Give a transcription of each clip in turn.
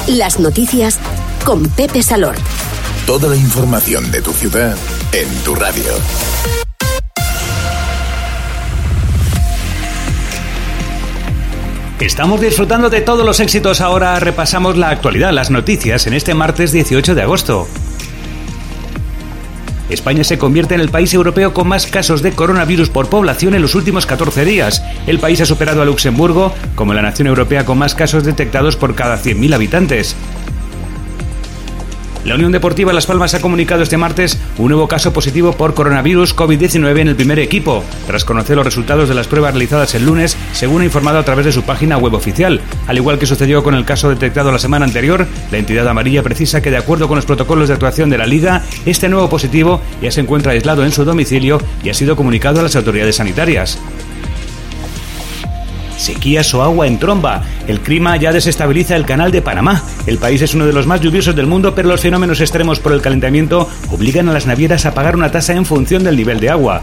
Las noticias con Pepe Salort. Toda la información de tu ciudad en tu radio. Estamos disfrutando de todos los éxitos. Ahora repasamos la actualidad, las noticias en este martes 18 de agosto. España se convierte en el país europeo con más casos de coronavirus por población en los últimos 14 días. El país ha superado a Luxemburgo como la nación europea con más casos detectados por cada 100.000 habitantes. La Unión Deportiva Las Palmas ha comunicado este martes un nuevo caso positivo por coronavirus COVID-19 en el primer equipo, tras conocer los resultados de las pruebas realizadas el lunes, según ha informado a través de su página web oficial. Al igual que sucedió con el caso detectado la semana anterior, la entidad amarilla precisa que, de acuerdo con los protocolos de actuación de la Liga, este nuevo positivo ya se encuentra aislado en su domicilio y ha sido comunicado a las autoridades sanitarias. Sequías o agua en tromba. El clima ya desestabiliza el canal de Panamá. El país es uno de los más lluviosos del mundo, pero los fenómenos extremos por el calentamiento obligan a las navieras a pagar una tasa en función del nivel de agua.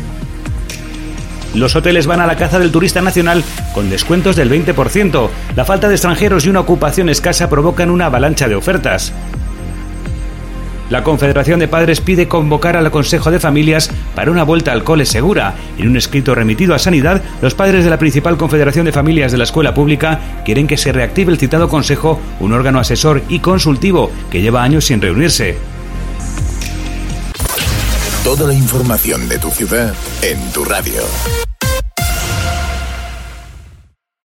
Los hoteles van a la caza del turista nacional con descuentos del 20%. La falta de extranjeros y una ocupación escasa provocan una avalancha de ofertas. La Confederación de Padres pide convocar al Consejo de Familias para una vuelta al cole segura. En un escrito remitido a Sanidad, los padres de la principal Confederación de Familias de la escuela pública quieren que se reactive el citado consejo, un órgano asesor y consultivo que lleva años sin reunirse. Toda la información de tu ciudad en tu radio.